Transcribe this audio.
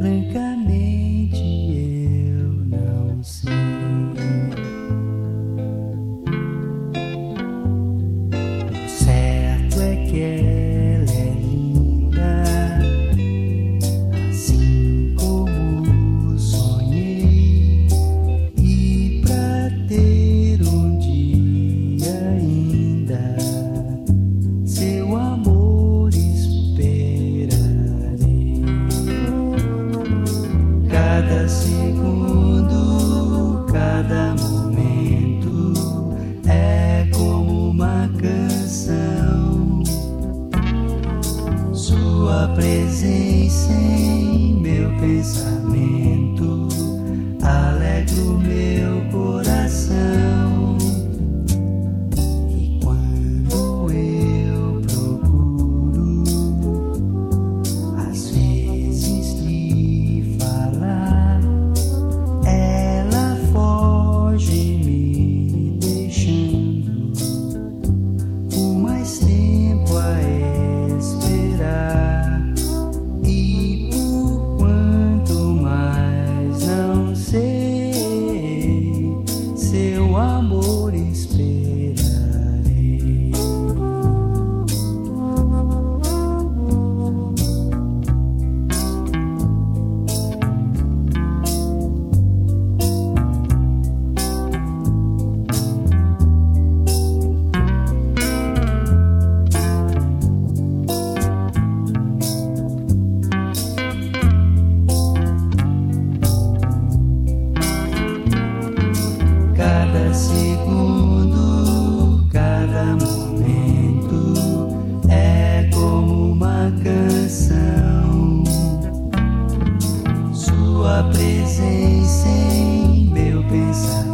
Francamente eu não sei. O certo é que ela é linda, assim como sonhei, e pra ter um dia ainda seu amor esperarei. Cada segundo, cada momento é como uma canção. Sua presença em meu pensamento alegra o meu coração. E quando eu procuro, às vezes lhe falar, ela foge me deixando por mais tempo a esperar. E por quanto mais não sei, seu amor esperarei. Cada segundo, cada momento é como uma canção. Sua presença em meu pensamento